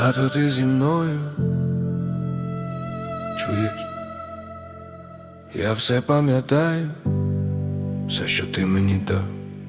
Тато, ти зі мною, чуєш? Я все пам'ятаю, все, що ти мені дав.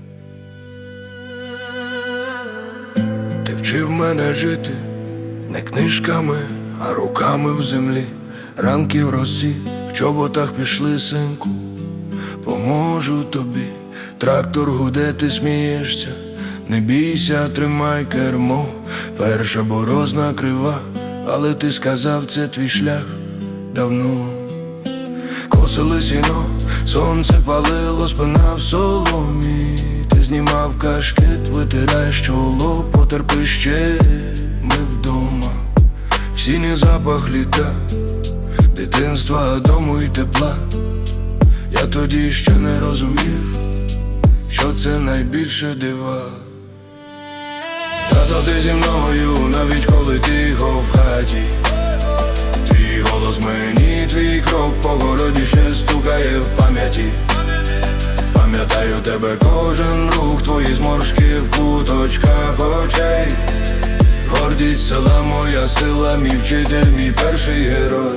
Ти вчив мене жити не книжками, а руками в землі. Ранки в росі, в чоботах пішли, синку, поможу тобі. Трактор гуде, ти смієшся, не бійся, тримай кермо. Перша борозна крива, але ти сказав, це твій шлях давно. Косили сіно, сонце палило, спина в соломі. Ти знімав кашкет, витираєш чоло, потерпи ще, ми вдома. В сіні запах літа, дитинства, дому і тепла. Я тоді ще не розумів, що це найбільше дива. Тато, ти зі мною, навіть коли тихо в хаті. Твій голос мені, твій крок по городі ще стукає в пам'яті. Пам'ятаю тебе, кожен рух, твої зморшки в куточках очей. Гордість села, моя сила, мій вчитель, мій перший герой.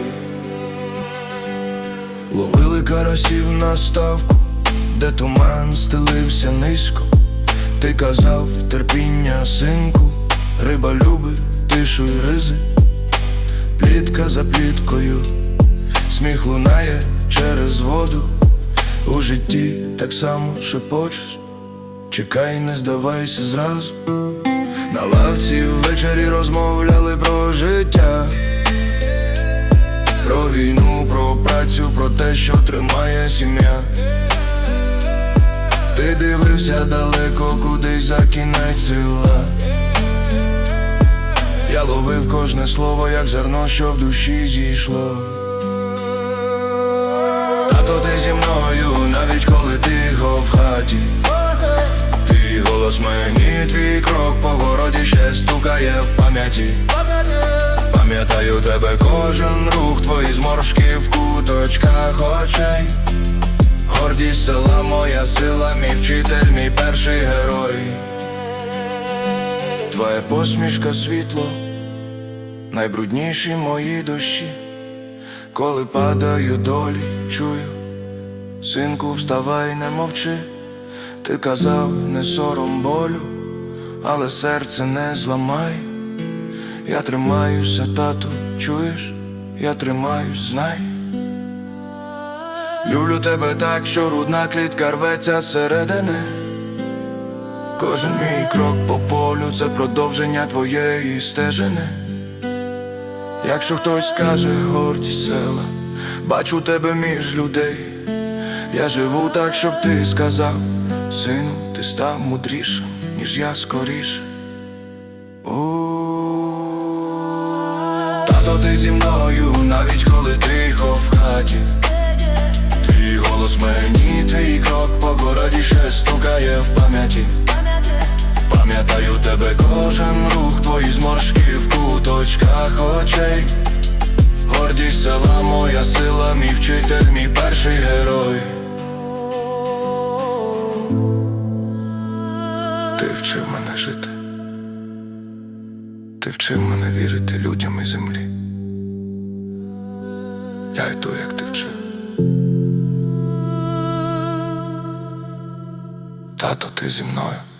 Ловили карасів на ставку, де туман стелився низько. Ти казав, терпіння, синку, риба любить тишу й ризик. Плітка за пліткою, сміх лунає через воду. У житті так само шепочеш, чекай, не здавайся зразу. На лавці ввечері розмовляли про життя, про війну, про працю, про те, що тримає сім'я. Ти дивився далеко, кудись за кінець села. Я ловив кожне слово, як зерно, що в душі зійшло. Тато, ти зі мною, навіть коли тихо в хаті. Твій голос мені, твій крок по городі ще стукає в пам'яті. Пам'ятаю тебе, кожен рух, твої зморшки в куточках очей. Гордість села, моя сила, мій вчитель, мій перший герой. Твоя посмішка, світло, найбрудніші мої дощі. Коли падаю долі, чую, синку, вставай, не мовчи. Ти казав, не сором болю, але серце не зламай. Я тримаюся, тату, чуєш? Я тримаюсь, знай. Люблю тебе так, що грудна клітка рветься зсередини. Кожен мій крок по полю – це продовження твоєї стежини. Якщо хтось скаже гордість села, бачу тебе між людей. Я живу так, щоб ти сказав, сину, ти став мудрішим, ніж я скоріше. Тато, ти зі мною, навіть коли тихо в хаті. Твій голос мені, твій крок по городі ще стукає в пам'яті. Пам'ятаю тебе, кожен рух, твої зморшки в куточках очей. Гордість села, моя сила, мій вчитель, мій перший герой. Ти вчив мене жити. Ти вчив мене вірити людям і землі. Я йду, як ти вчив. Тато, ти зі мною.